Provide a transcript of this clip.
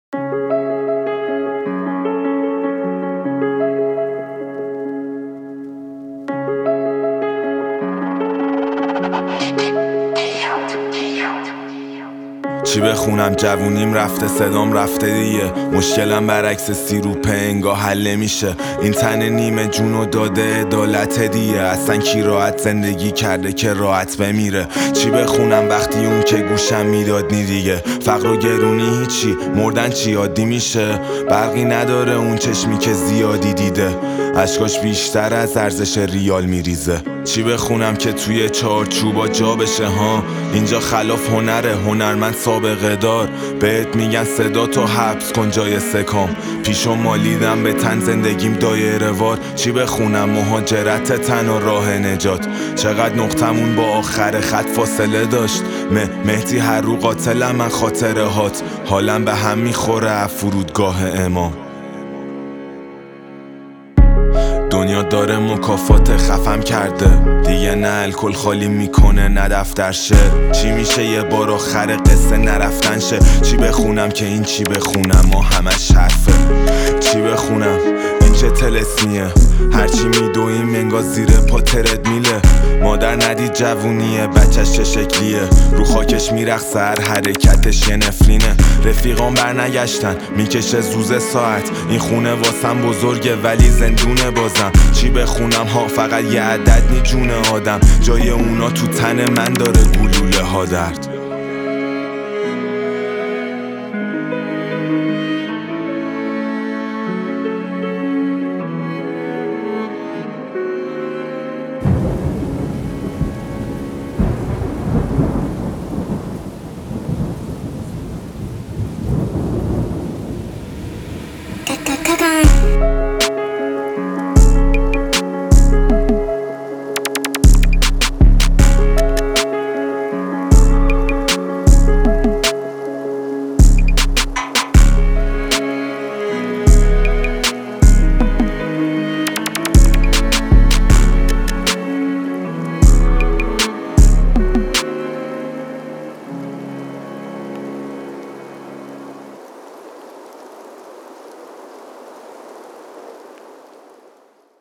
چی بخونم؟ جوونیم رفته، صدام رفته دیگه. مشکلم برعکس سیروپه انگاه حل نمیشه. این تن نیمه جونو داده عدالت دیگه. اصلا کی راحت زندگی کرده که راحت بمیره؟ چی بخونم وقتی اون که گوشم میداد نی دیگه؟ فقر و گرونی هیچی، مردن چی عادی میشه؟ برقی نداره اون چشمی که زیادی دیده، اشکاش بیشتر از ارزش ریال میریزه. چی بخونم که توی چارچوبا جا بشه ها؟ اینجا خلاف هنره، هنرمند سابقه دار. بهت میگن صدا تو حبس کن جای سکام. پیشو مالیدم به تن زندگیم دایره وار. چی بخونم؟ مهاجرت تن و راه نجات. چقدر نقطمون با آخر خط فاصله داشت. مهدی هر رو قاتلم من خاطره هات. حالم به هم میخوره فرودگاه امام. دنیا داره مکافات خفم کرده دیگه، نه الکل خالی میکنه نه دفتر شعر. چی میشه یه بار آخر قصه نرفتن شه؟ چی بخونم که این چی بخونم ما همش حرفه؟ چی بخونم؟ این چه تلسمیه؟ هرچی میدویم انگار زیر پا ترد میله. مادر ندید جوونیه، بچهش چه شکلیه؟ رو خاکش میرقصه، هر حرکتش یه نفرینه. رفیقان برنگشتن میکشه زوزه ساعت. این خونه واسم بزرگه ولی زندونه بازم. چی بخونم ها؟ فقط یه عدد نی جون آدم. جای اونا تو تن من داره گلوله ها درد.